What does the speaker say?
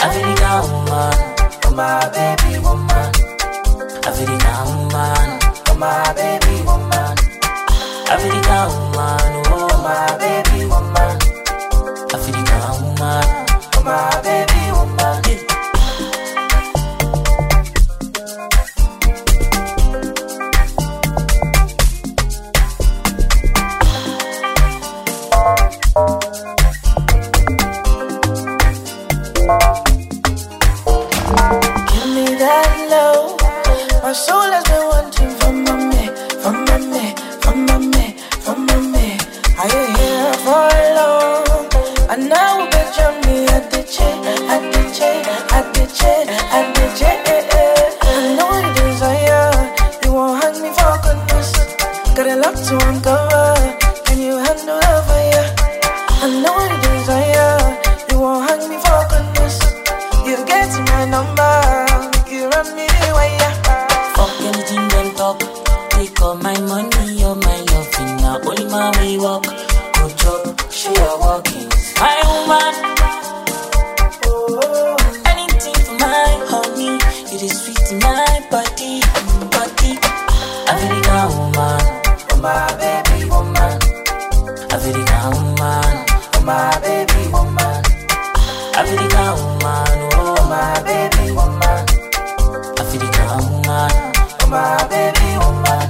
African woman, oh my baby woman. African woman, oh my baby woman. African woman, oh my baby woman. African woman, oh my baby woman. Give me that love. My soul has been wanting from my man, from my man, from my man, from my man. I ain't here for long. I know that you're me at the chain, at the chain, at the chain, at the chain. I know you desire. You won't hang me for goodness. Got a lot to uncover. Can you handle the fire? I know you desire. You won't hang me for goodness. You get my number. You run me the way. Fuck anything them talk. Take all my money, all my loving. Now only my way walk. Go chop, she a walking. My woman. Anything for my honey. You the sweet in my body, body. African woman, oh my baby woman. African woman, oh my baby woman. African woman, oh my baby woman. African woman, oh my baby woman.